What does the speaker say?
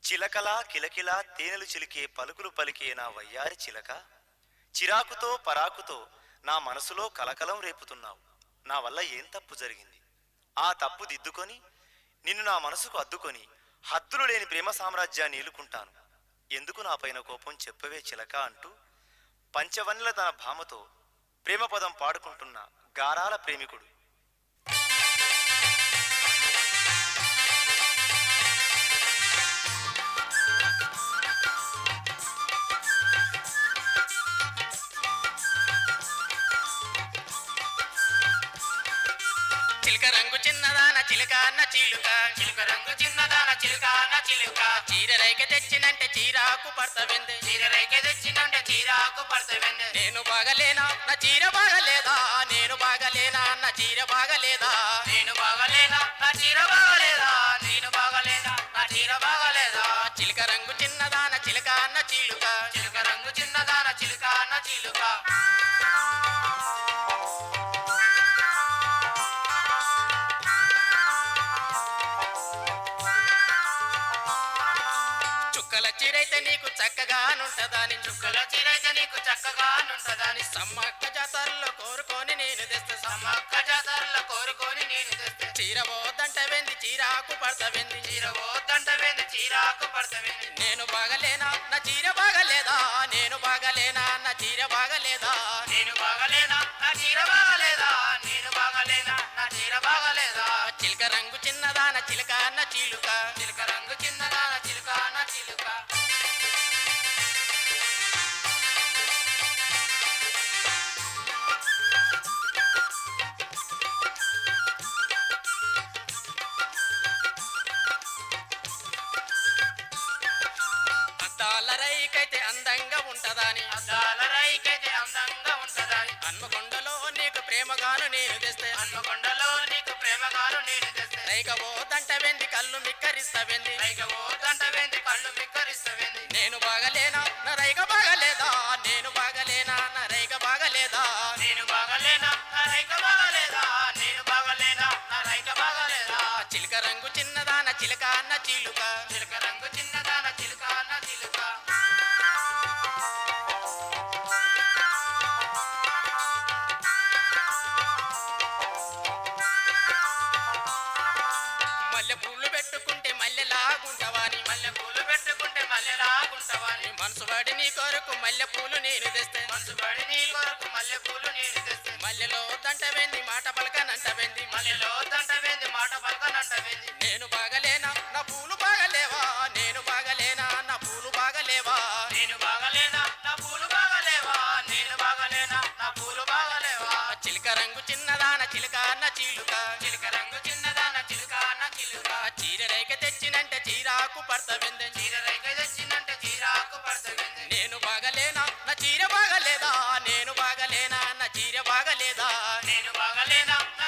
చిలకలా కిలకిలా తేనెలు చిలికే పలుకులు పలికే నా వయ్యారి చిలక, చిరాకుతో పరాకుతో నా మనసులో కలకలం రేపుతున్నావు. నా వల్ల ఏం తప్పు జరిగింది? ఆ తప్పు దిద్దుకొని నిన్ను నా మనసుకు అద్దుకొని హద్దులు లేని ప్రేమ సామ్రాజ్యాన్ని ఏలుకుంటాను. ఎందుకు నా పైన కోపం చెప్పవే చిలక అంటూ పంచవన్నెల తన భామతో ప్రేమపదం పాడుకుంటున్న గారాల ప్రేమికుడు. చిలక రంగు చిన్నదాన చిలక అన్న చిలుక, చిలక రంగు చిన్నదాన చిలుక అన్న చిలుక, చీర రేఖ తెచ్చినంటే చీరాకు పడతవిందే, చీర రేఖ తెచ్చినంటే చీరాకు పడతవిందే. నేను బాగలేనా నా చీర బాగలేదా, నేను బాగలేనా నా చీర బాగలేదా, నేను బాగలేనా నా చీర బాగలేదా, నేను బాగలేనా నా చీర బాగలేదా. చిలక రంగు చిన్నదాన చిలక అన్న చిలుక, చిలక రంగు చిన్నదాన చిలుక అన్న చిలుక. చుక్కల చీరైతే నీకు చక్కగానుంటదాని, చుక్కల చీరైతే నీకు చక్కగానుంటదాని, సమ్మక్క జాతరలో కోరుకొని నేను తెస్తే, సమ్మక్క జాతరలో కోరుకొని నేను తెస్తే. చీర పోద్దంట వెంది చీరాకు పడతవింది, చీర పోద్దంట వెంది చీరాకు పడతవింది. నేను బాగలేనా నా చీర బాగలేదా, నేను బాగలేనా నా చీర బాగలేదా, నేను బాగలేనా నా చీర బాగలేదా, నేను బాగలేనా నా చీర బాగలేదా. చిలక రంగు చిన్నదాన చిలక అన్న చిలుక, చిలక రంగు చిన్నదాన చిలుక అన్న చిలుక. అద్దాల రైకైతే అందంగా ఉంటదాని, అద్దాల రైకైతే అందంగా ఉంటదాని, హన్మకొండలో నీకు ప్రేమగాను నేను తెస్తే, హన్మకొండలో నీకు ప్రేమగాను నేను తెస్తే. రైక పోదంట వెంది కళ్ళు మిక్కరిస్తవెంది, రైక పోదంట వెంది కళ్ళు మిక్కరిస్తవెంది. నేను బాగలేనా నా రైక బాగలేదా, నేను బాగలేనా నా రైక బాగలేదా, నేను బాగలేనా నా రైక బాగలేదా, నేను బాగలేనా నా రైక బాగలేదా. చిలక రంగు చిన్నదాన చిలక అన్న చిలుక, చిలక రంగు చిన్నదాన చిలుక అన్న చిలుక. మల్లె పూలు పెట్టుకుంటే మల్లెలాగుంటవాని, మల్లె పూలు పెట్టుకుంటే మల్లెలాగుంటవాని, మనసు పడి నీ కొరకు మల్లె పూలు నేను తెస్తే, మనసు పడి నీ కొరకు మల్లె పూలు నేను తెస్తే. మల్లెలో దంట వెంది మాట పలకనంట వెంది, మల్లెలో దంట వెంది మాట పలకనంట వెంది. నేను బాగలేనా నా పూలు బాగలేవా, నేను బాగలేనా నా పూలు బాగలేవా, నేను బాగలేనా నా పూలు బాగలేవా, నేను బాగలేనా నా పూలు బాగలేవా. చిలక రంగు చిన్నదాన చిలక అన్న చిలుక, చిలక రంగు చిన్నదాన చిలుక అన్న చిలుక, చీర రేఖ తెచ్చినంటే చీరాకు పడతవిందే, చీర రేఖ తెచ్చినంటే చీరాకు పడతవిందే. నేను బాగలేనా నా చీర బాగలేదా, నేను బాగలేనా నా చీర బాగలేదా, నేను బాగలేనా